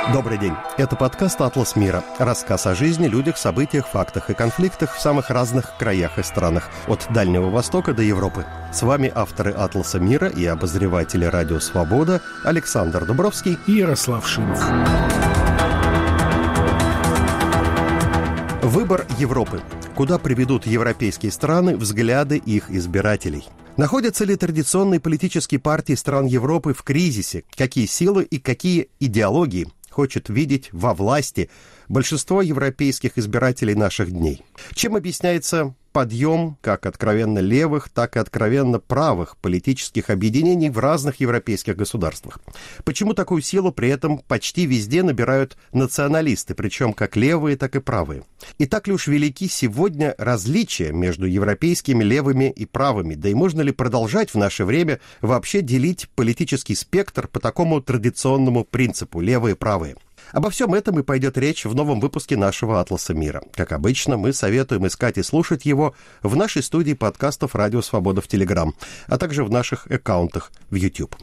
Добрый день. Это подкаст «Атлас мира». Рассказ о жизни, людях, событиях, фактах и конфликтах в самых разных краях и странах. От Дальнего Востока до Европы. С вами авторы «Атласа мира» и обозреватели «Радио Свобода» Александр Дубровский и Ярослав Шимов. Выбор Европы. Куда приведут европейские страны взгляды их избирателей? Находятся ли традиционные политические партии стран Европы в кризисе? Какие силы и какие идеологии хочет видеть во власти большинство европейских избирателей наших дней? Чем объясняется подъем как откровенно левых, так и откровенно правых политических объединений в разных европейских государствах? Почему такую силу при этом почти везде набирают националисты, причем как левые, так и правые? И так ли уж велики сегодня различия между европейскими левыми и правыми? Да и можно ли продолжать в наше время вообще делить политический спектр по такому традиционному принципу левые и правые? Обо всем этом и пойдет речь в новом выпуске нашего «Атласа мира». Как обычно, мы советуем искать и слушать его в нашей студии подкастов «Радио Свобода» в Телеграм, а также в наших аккаунтах в YouTube.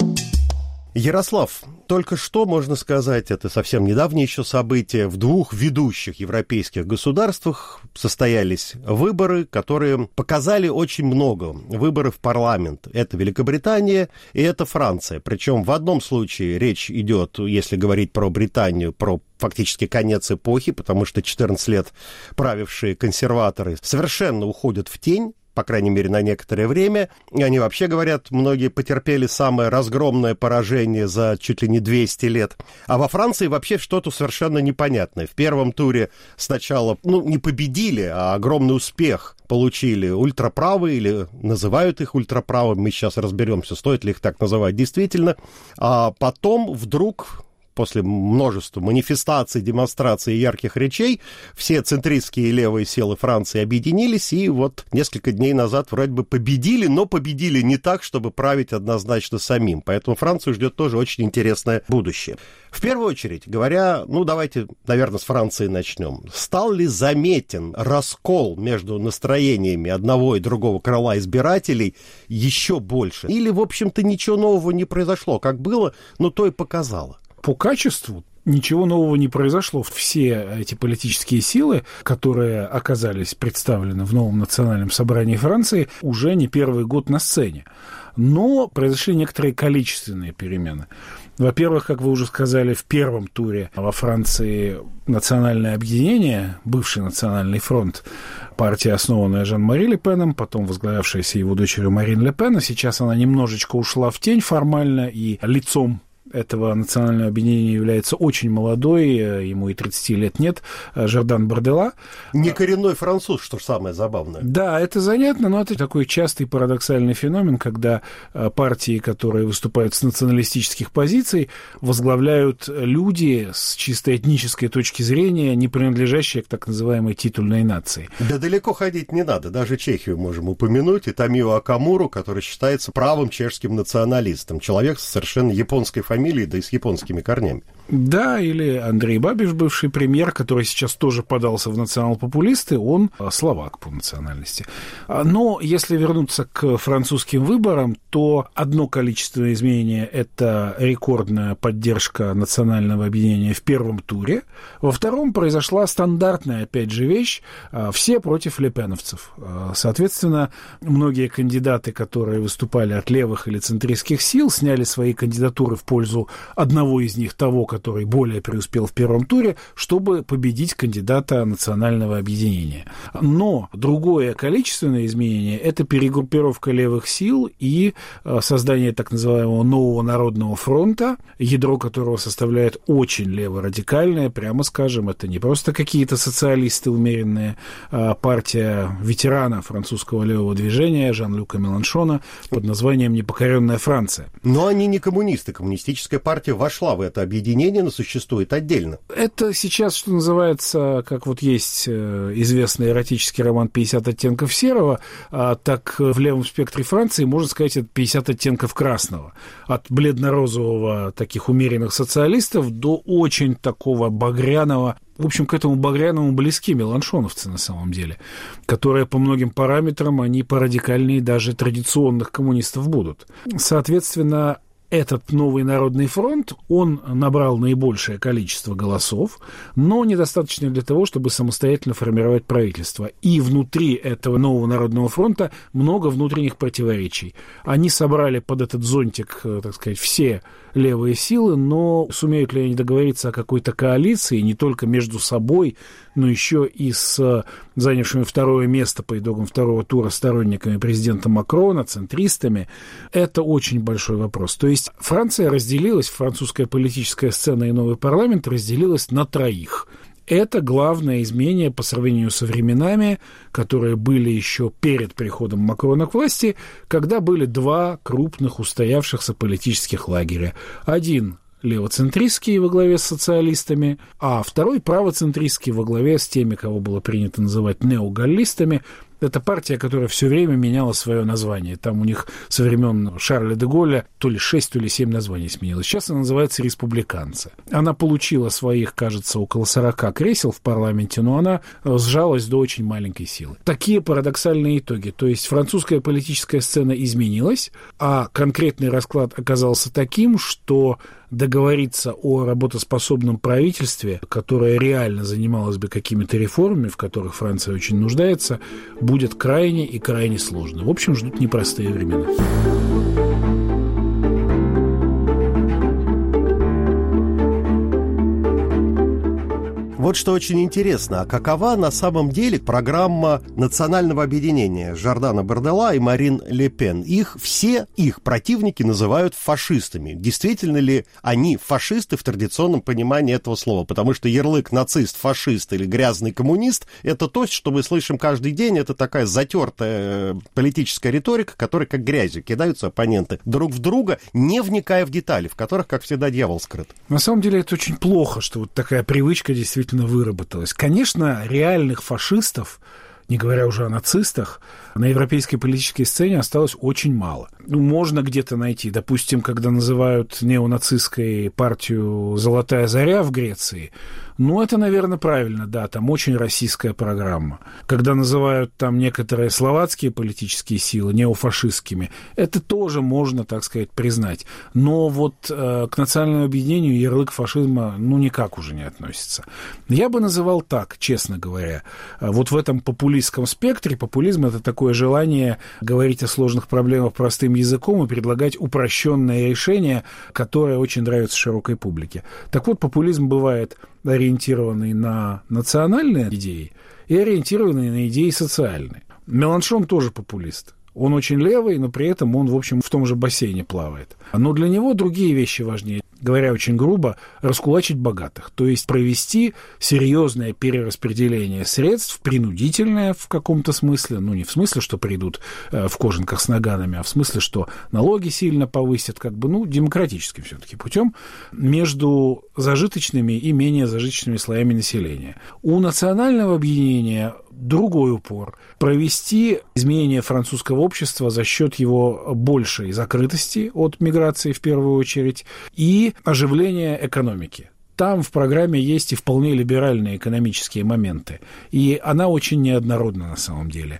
Ярослав, только что, можно сказать, это совсем недавнее еще событие, в двух ведущих европейских государствах состоялись выборы, которые показали очень много. Выборы в парламент. Это Великобритания и это Франция. Причем в одном случае речь идет, если говорить про Британию, про фактически конец эпохи, потому что 14 лет правившие консерваторы совершенно уходят в тень, по крайней мере, на некоторое время. И они вообще говорят, многие потерпели самое разгромное поражение за чуть ли не 200 лет. А во Франции вообще что-то совершенно непонятное. В первом туре сначала, не победили, а огромный успех получили ультраправые, или называют их ультраправыми. Мы сейчас разберемся, стоит ли их так называть действительно. А потом вдруг, после множества манифестаций, демонстраций и ярких речей, все центристские и левые силы Франции объединились, и вот несколько дней назад вроде бы победили, но победили не так, чтобы править однозначно самим. Поэтому Францию ждет тоже очень интересное будущее. В первую очередь, говоря, давайте, наверное, с Франции начнем. Стал ли заметен раскол между настроениями одного и другого крыла избирателей еще больше? Или, в общем-то, ничего нового не произошло? Как было, то и показало. По качеству ничего нового не произошло. Все эти политические силы, которые оказались представлены в новом национальном собрании Франции, уже не первый год на сцене. Но произошли некоторые количественные перемены. Во-первых, как вы уже сказали, в первом туре во Франции национальное объединение, бывший Национальный фронт, партия, основанная Жан-Мари Ле Пеном, потом возглавлявшаяся его дочерью Марин Ле Пен, а сейчас она немножечко ушла в тень формально, и лицом этого национального объединения является очень молодой, ему и 30 лет нет, Жордан Бардella. Не коренной француз, что самое забавное. Да, это занятно, но это такой частый парадоксальный феномен, когда партии, которые выступают с националистических позиций, возглавляют люди с чисто этнической точки зрения, не принадлежащие к так называемой титульной нации. Да далеко ходить не надо, даже Чехию можем упомянуть, и Томио Акамуру, который считается правым чешским националистом, человек с совершенно японской фамилией, да и с японскими корнями. Да, или Андрей Бабиш, бывший премьер, который сейчас тоже подался в национал-популисты, он словак по национальности. Но если вернуться к французским выборам, то одно количественное изменение – это рекордная поддержка национального объединения в первом туре. Во втором произошла стандартная, опять же, вещь – все против лепеновцев. Соответственно, многие кандидаты, которые выступали от левых или центристских сил, сняли свои кандидатуры в пользу одного из них, того, который более преуспел в первом туре, чтобы победить кандидата национального объединения. Но другое количественное изменение – это перегруппировка левых сил и создание так называемого нового народного фронта, ядро которого составляет очень леворадикальное, прямо скажем, это не просто какие-то социалисты умеренные, а партия ветерана французского левого движения Жан-Люка Меланшона под названием «Непокоренная Франция». Но они не коммунисты. Коммунистическая партия вошла в это объединение, но существует отдельно. Это сейчас, что называется, как вот есть известный эротический роман «50 оттенков серого», так в левом спектре Франции, можно сказать, это 50 оттенков красного. От бледно-розового таких умеренных социалистов до очень такого багряного. В общем, к этому багряному близки меланшоновцы на самом деле, которые по многим параметрам, они порадикальнее даже традиционных коммунистов будут. Соответственно, этот новый Народный фронт, он набрал наибольшее количество голосов, но недостаточно для того, чтобы самостоятельно формировать правительство. И внутри этого нового Народного фронта много внутренних противоречий. Они собрали под этот зонтик, так сказать, все левые силы, но сумеют ли они договориться о какой-то коалиции, не только между собой, но еще и с занявшими второе место по итогам второго тура сторонниками президента Макрона, центристами, это очень большой вопрос. То есть Франция разделилась, французская политическая сцена и новый парламент разделилась на троих. Это главное изменение по сравнению со временами, которые были еще перед приходом Макрона к власти, когда были два крупных устоявшихся политических лагеря. Один левоцентристский во главе с социалистами, а второй правоцентристский во главе с теми, кого было принято называть неогаллистами. Это партия, которая все время меняла свое название. Там у них со времен Шарля де Голля то ли 6, то ли 7 названий сменилось. Сейчас она называется «Республиканцы». Она получила своих, кажется, около 40 кресел в парламенте, но она сжалась до очень маленькой силы. Такие парадоксальные итоги. То есть французская политическая сцена изменилась, а конкретный расклад оказался таким, что договориться о работоспособном правительстве, которое реально занималось бы какими-то реформами, в которых Франция очень нуждается, будет крайне и крайне сложно. В общем, ждут непростые времена. Вот что очень интересно, а какова на самом деле программа национального объединения Жордана Бардella и Марин Ле Пен? Все их противники называют фашистами. Действительно ли они фашисты в традиционном понимании этого слова? Потому что ярлык нацист, фашист или грязный коммунист – это то, что мы слышим каждый день. Это такая затертая политическая риторика, которой как грязью кидаются оппоненты друг в друга, не вникая в детали, в которых, как всегда, дьявол скрыт. На самом деле это очень плохо, что вот такая привычка действительно выработалась. Конечно, реальных фашистов, не говоря уже о нацистах, на европейской политической сцене осталось очень мало. Можно где-то найти. Допустим, когда называют неонацистской партию «Золотая заря» в Греции, это, наверное, правильно, да, там очень российская программа. Когда называют там некоторые словацкие политические силы неофашистскими, это тоже можно, так сказать, признать. Но вот к национальному объединению ярлык фашизма, никак уже не относится. Я бы называл так, честно говоря. Вот в этом популистском спектре, популизм – это такое желание говорить о сложных проблемах простым языком и предлагать упрощенное решение, которое очень нравится широкой публике. Так вот, популизм бывает ориентированный на национальные идеи и ориентированный на идеи социальные. Меланшон тоже популист. Он очень левый, но при этом он, в общем, в том же бассейне плавает. Но для него другие вещи важнее. Говоря очень грубо, раскулачить богатых. То есть провести серьезное перераспределение средств, принудительное в каком-то смысле. Не в смысле, что придут в кожанках с наганами, а в смысле, что налоги сильно повысят, демократическим все-таки путем, между зажиточными и менее зажиточными слоями населения. У национального объединения другой упор. Провести изменение французского общества за счет его большей закрытости от миграции в первую очередь и оживления экономики. Там в программе есть и вполне либеральные экономические моменты. И она очень неоднородна на самом деле.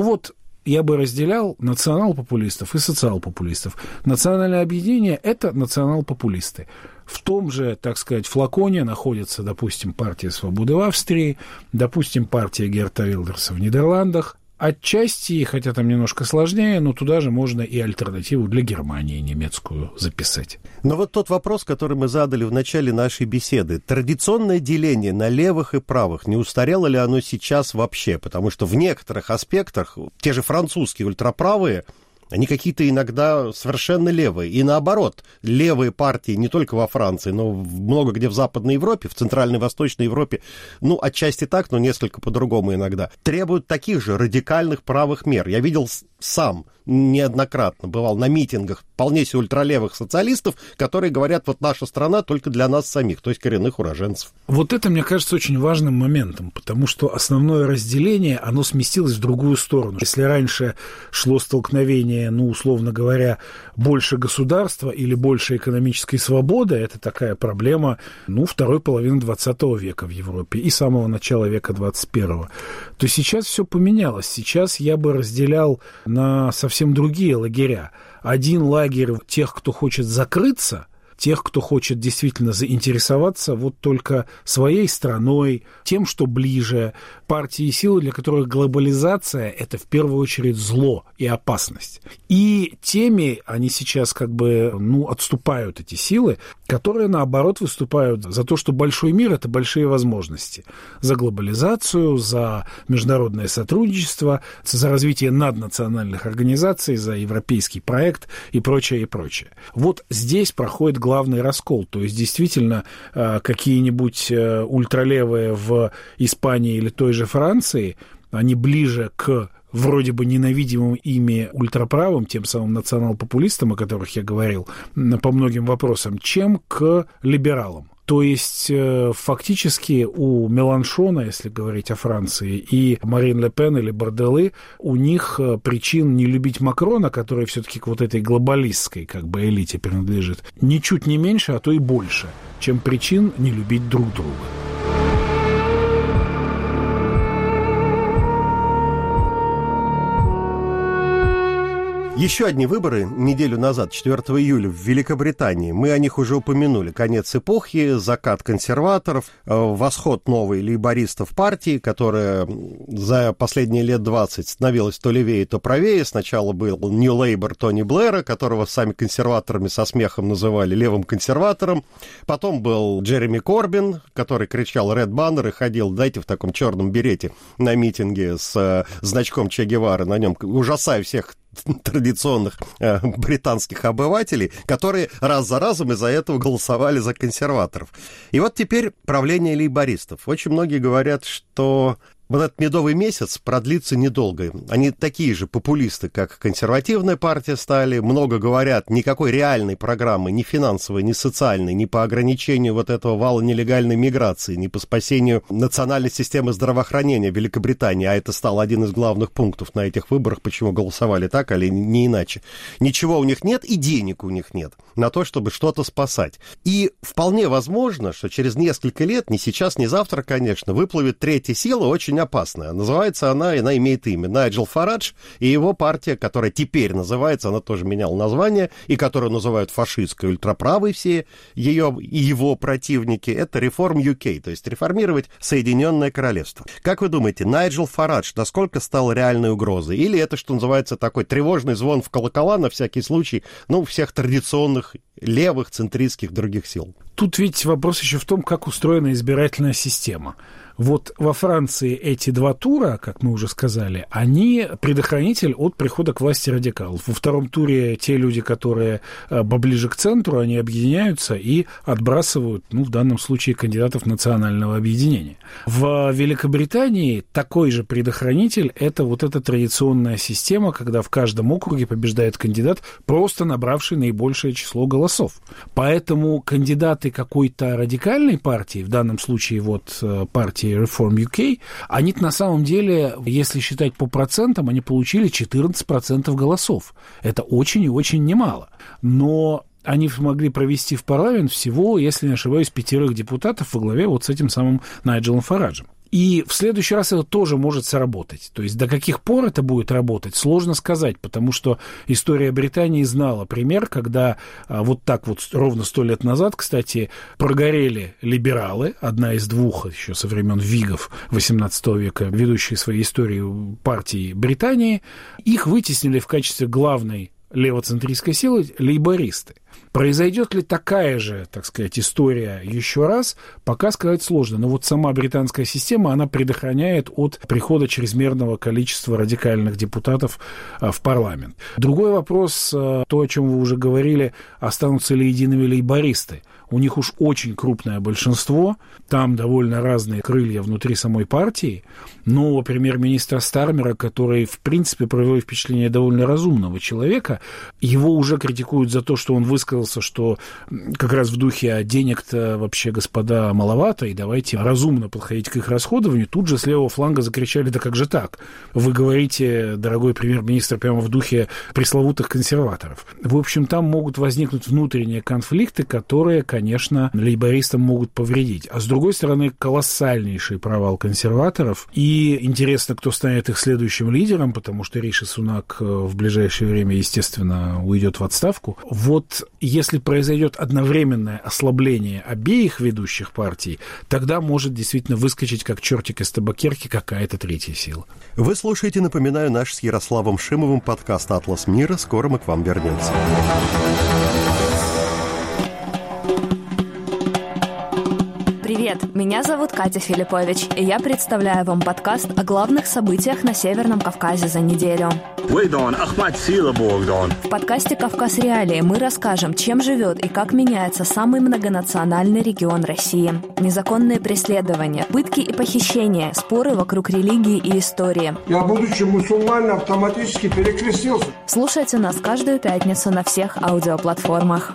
Я бы разделял национал-популистов и социал-популистов. Национальное объединение – это национал-популисты. В том же, так сказать, флаконе находится, допустим, партия «Свободы» в Австрии, допустим, партия Герта Вилдерса в Нидерландах. Отчасти, хотя там немножко сложнее, но туда же можно и альтернативу для Германии немецкую записать. Но вот тот вопрос, который мы задали в начале нашей беседы. Традиционное деление на левых и правых, не устарело ли оно сейчас вообще? Потому что в некоторых аспектах те же французские ультраправые, они какие-то иногда совершенно левые. И наоборот, левые партии не только во Франции, но много где в Западной Европе, в Центральной и Восточной Европе, отчасти так, но несколько по-другому иногда, требуют таких же радикальных правых мер. Я видел сам неоднократно, бывал на митингах вполне себе ультралевых социалистов, которые говорят, наша страна только для нас самих, то есть коренных уроженцев. Вот это, мне кажется, очень важным моментом, потому что основное разделение, оно сместилось в другую сторону. Если раньше шло столкновение, условно говоря, больше государства или больше экономической свободы, это такая проблема, второй половины 20 века в Европе и самого начала века 21-го, то сейчас все поменялось. Сейчас я бы разделял на совсем другие лагеря. Один лагерь тех, кто хочет закрыться, тех, кто хочет действительно заинтересоваться вот только своей страной, тем, что ближе, партии и силы, для которых глобализация – это в первую очередь зло и опасность. И теми они сейчас отступают, эти силы, которые, наоборот, выступают за то, что большой мир – это большие возможности. За глобализацию, за международное сотрудничество, за развитие наднациональных организаций, за европейский проект и прочее, и прочее. Вот здесь проходит главный раскол. То есть, действительно, какие-нибудь ультралевые в Испании или той же Франции, они ближе к вроде бы ненавидимым ими ультраправым, тем самым национал-популистам, о которых я говорил, по многим вопросам, чем к либералам. То есть, фактически у Меланшона, если говорить о Франции, и Марин Ле Пен или Борделы, у них причин не любить Макрона, который все-таки к вот этой глобалистской элите принадлежит, ничуть не меньше, а то и больше, чем причин не любить друг друга. Еще одни выборы неделю назад, 4 июля, в Великобритании. Мы о них уже упомянули. Конец эпохи, закат консерваторов, восход новой лейбористов партии, которая за последние лет 20 становилась то левее, то правее. Сначала был New Labour Тони Блэра, которого сами консерваторами со смехом называли левым консерватором. Потом был Джереми Корбин, который кричал «Red Banner» и ходил, в таком черном берете на митинге с значком Че Гевары на нем, ужасая всех традиционных британских обывателей, которые раз за разом из-за этого голосовали за консерваторов. И вот теперь правление лейбористов. Очень многие говорят, что вот этот медовый месяц продлится недолго. Они такие же популисты, как консервативная партия стали. Много говорят, никакой реальной программы, ни финансовой, ни социальной, ни по ограничению вот этого вала нелегальной миграции, ни по спасению национальной системы здравоохранения Великобритании, а это стал один из главных пунктов на этих выборах, почему голосовали так, или не иначе. Ничего у них нет, и денег у них нет на то, чтобы что-то спасать. И вполне возможно, что через несколько лет, не сейчас, не завтра, конечно, выплывет третья сила, очень опасная. Называется она имеет имя, Найджел Фарадж, и его партия, которая теперь называется, она тоже меняла название, и которую называют фашистской, ультраправой все ее и его противники, это Reform UK, то есть реформировать Соединенное Королевство. Как вы думаете, Найджел Фарадж насколько стал реальной угрозой? Или это, что называется, такой тревожный звон в колокола на всякий случай, всех традиционных левых, центристских других сил? Тут ведь вопрос еще в том, как устроена избирательная система. Вот во Франции эти два тура, как мы уже сказали, они предохранитель от прихода к власти радикалов. Во втором туре те люди, которые поближе к центру, они объединяются и отбрасывают, в данном случае, кандидатов национального объединения. В Великобритании такой же предохранитель – это вот эта традиционная система, когда в каждом округе побеждает кандидат, просто набравший наибольшее число голосов. Поэтому кандидаты какой-то радикальной партии, в данном случае партии Reform UK, они на самом деле, если считать по процентам, они получили 14% голосов. Это очень и очень немало. Но они смогли провести в парламент всего, если не ошибаюсь, 5 депутатов во главе с этим самым Найджелом Фараджем. И в следующий раз это тоже может сработать. То есть до каких пор это будет работать, сложно сказать, потому что история Британии знала пример, когда ровно 100 лет назад, кстати, прогорели либералы, одна из двух еще со времен Вигов XVIII века, ведущие своей истории партии Британии, их вытеснили в качестве главной левоцентристской силы лейбористы. Произойдет ли такая же, так сказать, история еще раз, пока сказать сложно. Но сама британская система, она предохраняет от прихода чрезмерного количества радикальных депутатов в парламент. Другой вопрос, то, о чем вы уже говорили, останутся ли едиными лейбористы. У них уж очень крупное большинство, там довольно разные крылья внутри самой партии, но премьер-министра Стармера, который, в принципе, произвел впечатление довольно разумного человека, его уже критикуют за то, что он высказался, что как раз в духе денег-то вообще, господа, маловато, и давайте разумно подходить к их расходованию. Тут же с левого фланга закричали: да как же так? Вы говорите, дорогой премьер-министр, прямо в духе пресловутых консерваторов. В общем, там могут возникнуть внутренние конфликты, которые, конечно, лейбористам могут повредить. А с другой стороны, колоссальнейший провал консерваторов. И интересно, кто станет их следующим лидером, потому что Риши Сунак в ближайшее время, естественно, уйдет в отставку. Вот если произойдет одновременное ослабление обеих ведущих партий, тогда может действительно выскочить, как чертик из табакерки, какая-то третья сила. Вы слушаете, напоминаю, наш с Ярославом Шимовым подкаст «Атлас мира». Скоро мы к вам вернемся. Привет, меня зовут Катя Филиппович, и я представляю вам подкаст о главных событиях на Северном Кавказе за неделю. В подкасте «Кавказ Реалии» мы расскажем, чем живет и как меняется самый многонациональный регион России. Незаконные преследования, пытки и похищения, споры вокруг религии и истории. Я, будучи мусульманином, автоматически перекрестился. Слушайте нас каждую пятницу на всех аудиоплатформах.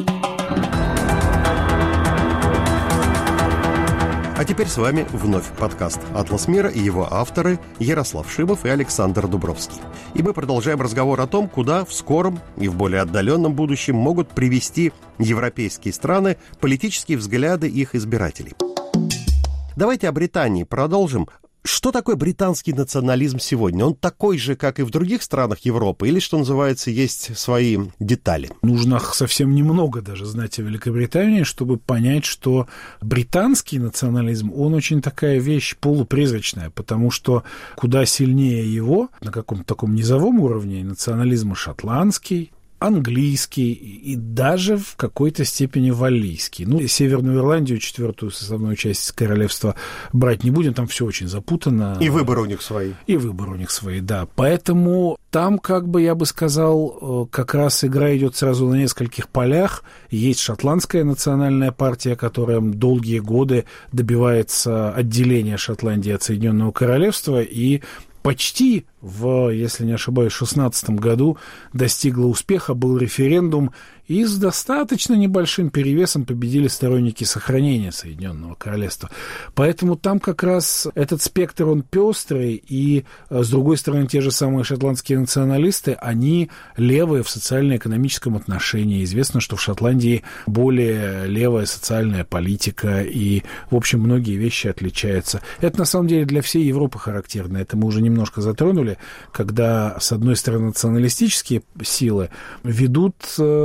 А теперь с вами вновь подкаст «Атлас мира» и его авторы Ярослав Шимов и Александр Дубровский. И мы продолжаем разговор о том, куда в скором и в более отдаленном будущем могут привести европейские страны политические взгляды их избирателей. Давайте о Британии продолжим. Что такое британский национализм сегодня? Он такой же, как и в других странах Европы? Или, что называется, есть свои детали? Нужно совсем немного даже знать о Великобритании, чтобы понять, что британский национализм, он очень такая вещь полупризрачная, потому что куда сильнее его, на каком-то таком низовом уровне, национализм шотландский, английский и даже в какой-то степени валлийский. Ну, Северную Ирландию, четвертую составную часть королевства, брать не будем, там все очень запутано. И выборы у них свои. И выборы у них свои, да. Поэтому там, как бы, я бы сказал, как раз игра идет сразу на нескольких полях. Есть шотландская национальная партия, которая долгие годы добивается отделения Шотландии от Соединенного Королевства и почти если не ошибаюсь, в 2016 году достигла успеха, был референдум, и с достаточно небольшим перевесом победили сторонники сохранения Соединенного Королевства. Поэтому там как раз этот спектр, он пестрый, и, с другой стороны, те же самые шотландские националисты, они левые в социально-экономическом отношении. Известно, что в Шотландии более левая социальная политика, и, в общем, многие вещи отличаются. Это, на самом деле, для всей Европы характерно. Это мы уже немножко затронули, когда, с одной стороны, националистические силы ведут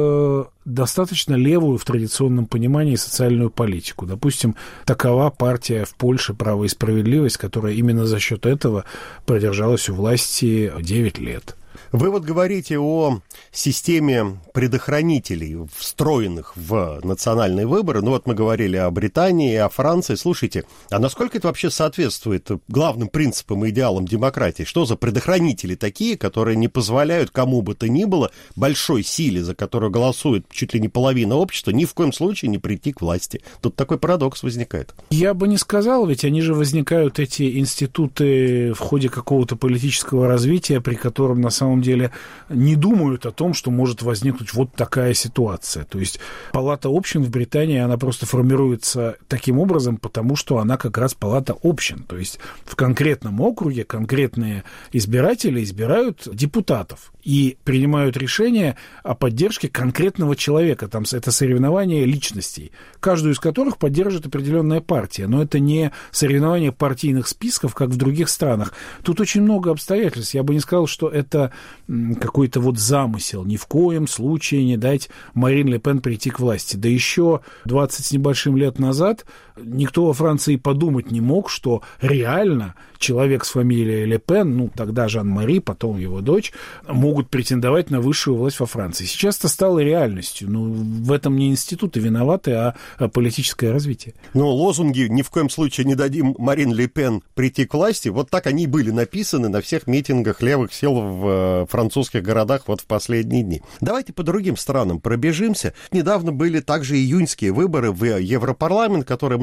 достаточно левую в традиционном понимании социальную политику. Допустим, такова партия в Польше «Право и справедливость», которая именно за счет этого продержалась у власти 9 лет. Вы вот говорите о системе предохранителей, встроенных в национальные выборы. Ну вот мы говорили о Британии и о Франции. Слушайте, а насколько это вообще соответствует главным принципам и идеалам демократии? Что за предохранители такие, которые не позволяют кому бы то ни было, большой силе, за которую голосует чуть ли не половина общества, ни в коем случае не прийти к власти? Тут такой парадокс возникает. Я бы не сказал, ведь они же возникают, эти институты, в ходе какого-то политического развития, при котором на самом деле не думают о том, что может возникнуть вот такая ситуация. То есть палата общин в Британии, она просто формируется таким образом, потому что она как раз палата общин. То есть в конкретном округе конкретные избиратели избирают депутатов и принимают решение о поддержке конкретного человека. Там это соревнование личностей, каждую из которых поддержит определенная партия. Но это не соревнование партийных списков, как в других странах. Тут очень много обстоятельств. Я бы не сказал, что это какой-то вот замысел. Ни в коем случае не дать Марин Ле Пен прийти к власти. Да еще 20 с небольшим лет назад никто во Франции подумать не мог, что реально человек с фамилией Ле Пен, ну, тогда Жан-Мари, потом его дочь, могут претендовать на высшую власть во Франции. Сейчас это стало реальностью. Ну, в этом не институты виноваты, а политическое развитие. Но лозунги «ни в коем случае не дадим Марин Ле Пен прийти к власти», вот так они и были написаны на всех митингах левых сил в французских городах вот в последние дни. Давайте по другим странам пробежимся. Недавно были также июньские выборы в Европарламент, которые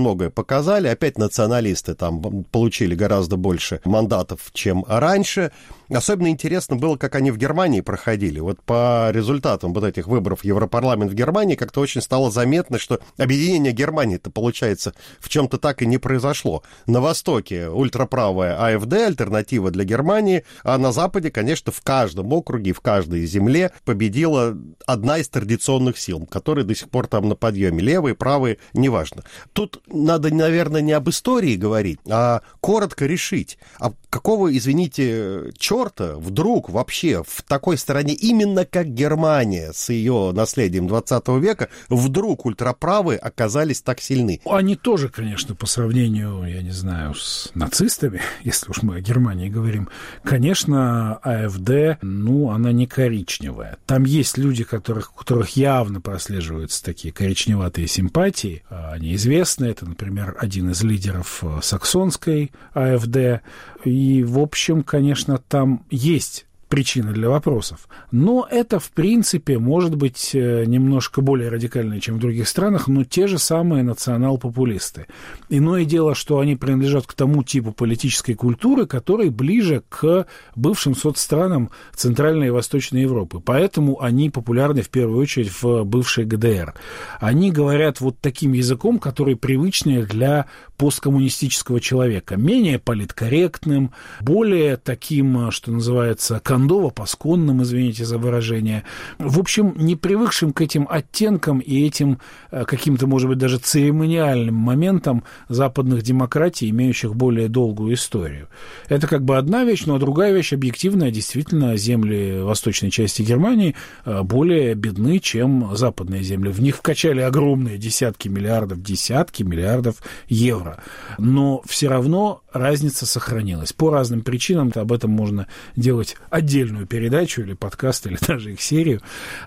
многое показали. Опять националисты там получили гораздо больше мандатов, чем раньше. Особенно интересно было, как они в Германии проходили. Вот по результатам вот этих выборов в Европарламент в Германии как-то очень стало заметно, что объединение Германии-то, получается, в чем-то так и не произошло. На востоке ультраправая АФД, альтернатива для Германии, а на западе, конечно, в каждом округе, в каждой земле победила одна из традиционных сил, которые до сих пор там на подъеме. Левые, правые, неважно. Тут надо, наверное, не об истории говорить, а коротко решить, а какого, извините, черта вдруг вообще в такой стране, именно как Германия с ее наследием 20 века, вдруг ультраправые оказались так сильны? Они тоже, конечно, по сравнению, я не знаю, с нацистами, если уж мы о Германии говорим, конечно, АФД, она не коричневая. Там есть люди, у которых явно прослеживаются такие коричневатые симпатии. Они известны. Это, например, один из лидеров саксонской АФД. И, в общем, конечно, там есть причины для вопросов. Но это, в принципе, может быть немножко более радикально, чем в других странах, но те же самые национал-популисты. Иное дело, что они принадлежат к тому типу политической культуры, который ближе к бывшим соцстранам Центральной и Восточной Европы. Поэтому они популярны в первую очередь в бывшей ГДР. Они говорят вот таким языком, который привычнее для посткоммунистического человека. Менее политкорректным, более таким, что называется, кондово-пасконным, извините за выражение. В общем, не привыкшим к этим оттенкам и этим каким-то, может быть, даже церемониальным моментам западных демократий, имеющих более долгую историю. Это как бы одна вещь, но другая вещь объективная. Действительно, земли восточной части Германии более бедны, чем западные земли. В них вкачали огромные десятки миллиардов евро. Но все равно разница сохранилась. По разным причинам, об этом можно делать отдельную передачу или подкаст, или даже их серию.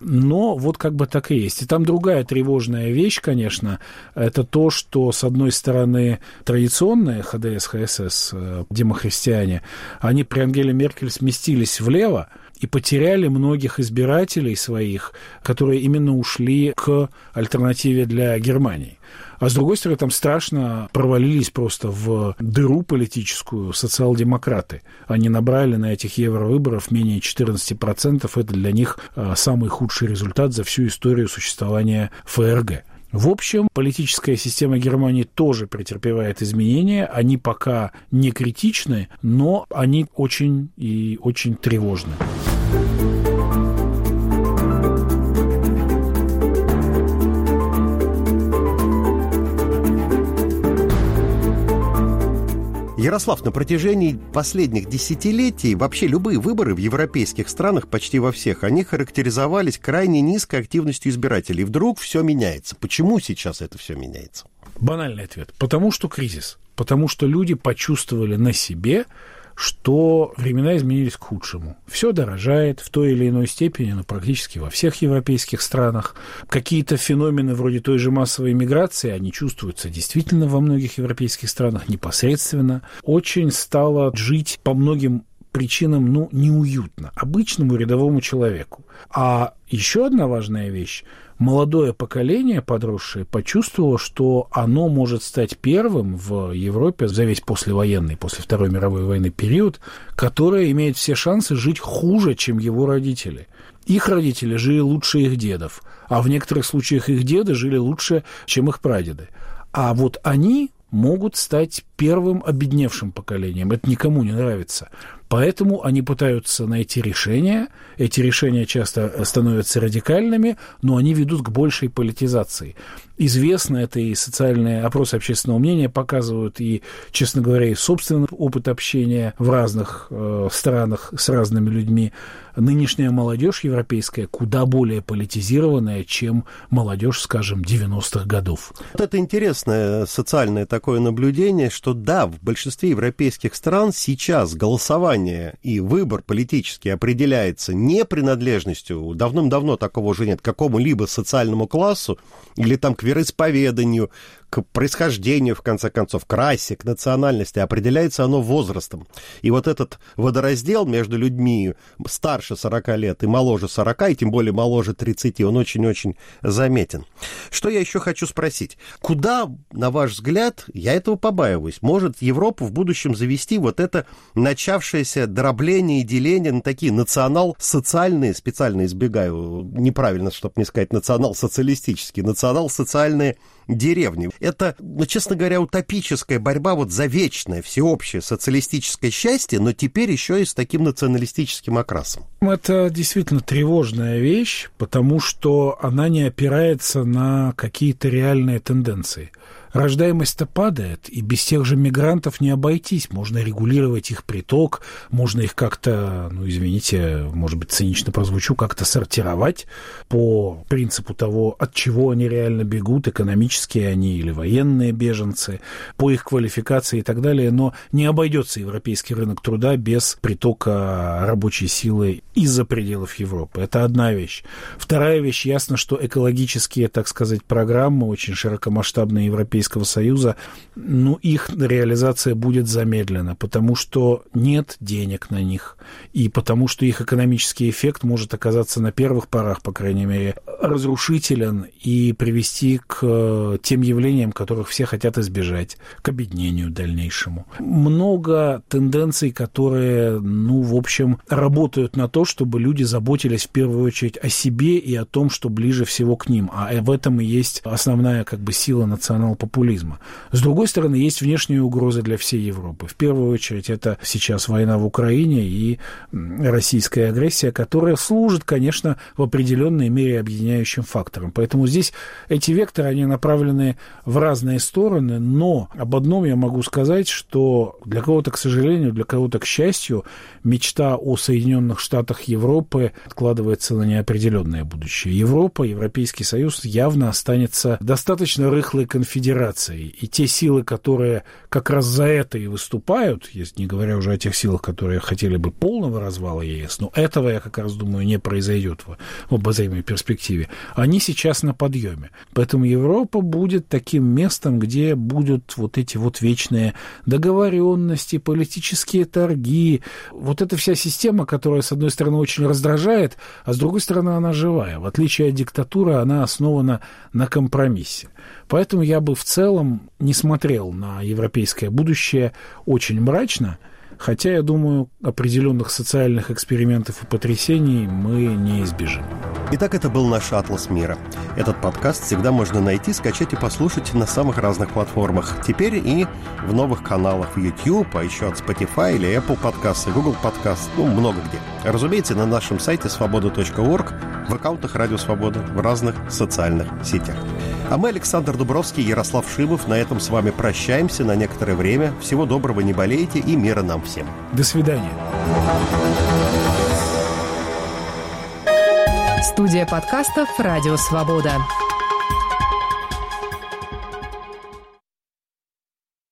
Но вот как бы так и есть. И там другая тревожная вещь, конечно, это то, что, с одной стороны, традиционные ХДС, ХСС, демохристиане, они при Ангеле Меркель сместились влево и потеряли многих избирателей своих, которые именно ушли к альтернативе для Германии. А с другой стороны, там страшно провалились просто в дыру политическую социал-демократы. Они набрали на этих евровыборах менее 14%. Это для них самый худший результат за всю историю существования ФРГ. В общем, политическая система Германии тоже претерпевает изменения. Они пока не критичны, но они очень и очень тревожны. Ярослав, на протяжении последних десятилетий вообще любые выборы в европейских странах, почти во всех, они характеризовались крайне низкой активностью избирателей. Вдруг все меняется. Почему сейчас это все меняется? Банальный ответ. Потому что кризис. Потому что люди почувствовали на себе, что времена изменились к худшему. Все дорожает в той или иной степени, но практически во всех европейских странах. Какие-то феномены вроде той же массовой миграции, они чувствуются действительно во многих европейских странах непосредственно. Очень стало жить по многим причинам, неуютно обычному рядовому человеку. А еще одна важная вещь. Молодое поколение, подросшее, почувствовало, что оно может стать первым в Европе за весь послевоенный, после Второй мировой войны период, которое имеет все шансы жить хуже, чем его родители. Их родители жили лучше их дедов, а в некоторых случаях их деды жили лучше, чем их прадеды. А вот они могут стать первым обедневшим поколением. Это никому не нравится. Поэтому они пытаются найти решения. Эти решения часто становятся радикальными, но они ведут к большей политизации. Известно это, и социальные опросы общественного мнения показывают, и, честно говоря, и собственный опыт общения в разных странах с разными людьми. Нынешняя молодежь европейская куда более политизированная, чем молодежь, скажем, 90-х годов. Вот это интересное социальное такое наблюдение, что да, в большинстве европейских стран сейчас голосование и выбор политический определяется не принадлежностью, давным-давно такого уже нет, к какому-либо социальному классу или там к вероисповеданию, к происхождению, в конце концов, к расе, к национальности, определяется оно возрастом. И вот этот водораздел между людьми старше 40 лет и моложе 40, и тем более моложе 30, он очень-очень заметен. Что я еще хочу спросить? Куда, на ваш взгляд, я этого побаиваюсь, может Европу в будущем завести вот это начавшееся дробление и деление на такие национал-социальные, специально избегаю, неправильно, чтобы не сказать национал-социалистические, национал-социальные деревни. Это, честно говоря, утопическая борьба вот за вечное, всеобщее социалистическое счастье, но теперь еще и с таким националистическим окрасом. Это действительно тревожная вещь, потому что она не опирается на какие-то реальные тенденции. Рождаемость-то падает, и без тех же мигрантов не обойтись. Можно регулировать их приток, можно их как-то, извините, может быть, цинично прозвучу, как-то сортировать по принципу того, от чего они реально бегут, экономические они или военные беженцы, по их квалификации и так далее. Но не обойдется европейский рынок труда без притока рабочей силы из-за пределов Европы. Это одна вещь. Вторая вещь, ясно, что экологические, так сказать, программы, очень широкомасштабные европейские, Союза, их реализация будет замедлена, потому что нет денег на них, и потому что их экономический эффект может оказаться на первых порах, по крайней мере, разрушителен и привести к тем явлениям, которых все хотят избежать, к обеднению дальнейшему. Много тенденций, которые, в общем, работают на то, чтобы люди заботились в первую очередь о себе и о том, что ближе всего к ним, а в этом и есть основная сила национал-популизма. С другой стороны, есть внешние угрозы для всей Европы. В первую очередь, это сейчас война в Украине и российская агрессия, которая служит, конечно, в определенной мере объединяющим фактором. Поэтому здесь эти векторы, они направлены в разные стороны, но об одном я могу сказать, что для кого-то, к сожалению, для кого-то, к счастью, мечта о Соединенных Штатах Европы откладывается на неопределенное будущее. Европа, Европейский Союз явно останется достаточно рыхлой конфедерацией. И те силы, которые как раз за это и выступают, не говоря уже о тех силах, которые хотели бы полного развала ЕС, но этого, я как раз думаю, не произойдет в обозримой перспективе, они сейчас на подъеме. Поэтому Европа будет таким местом, где будут вот эти вечные договоренности, политические торги, вот эта вся система, которая, с одной стороны, очень раздражает, а с другой стороны, она живая. В отличие от диктатуры, она основана на компромиссе. Поэтому я бы в целом не смотрел на европейское будущее очень мрачно, хотя, я думаю, определенных социальных экспериментов и потрясений мы не избежим. Итак, это был наш «Атлас мира». Этот подкаст всегда можно найти, скачать и послушать на самых разных платформах. Теперь и в новых каналах в YouTube, а еще от Spotify или Apple Podcasts, Google Podcasts, много где. Разумеется, на нашем сайте svoboda.org, в аккаунтах Радио Свобода, в разных социальных сетях. А мы, Александр Дубровский, Ярослав Шимов, на этом с вами прощаемся на некоторое время. Всего доброго, не болейте и мира нам всем. До свидания. Студия подкастов «Радио Свобода».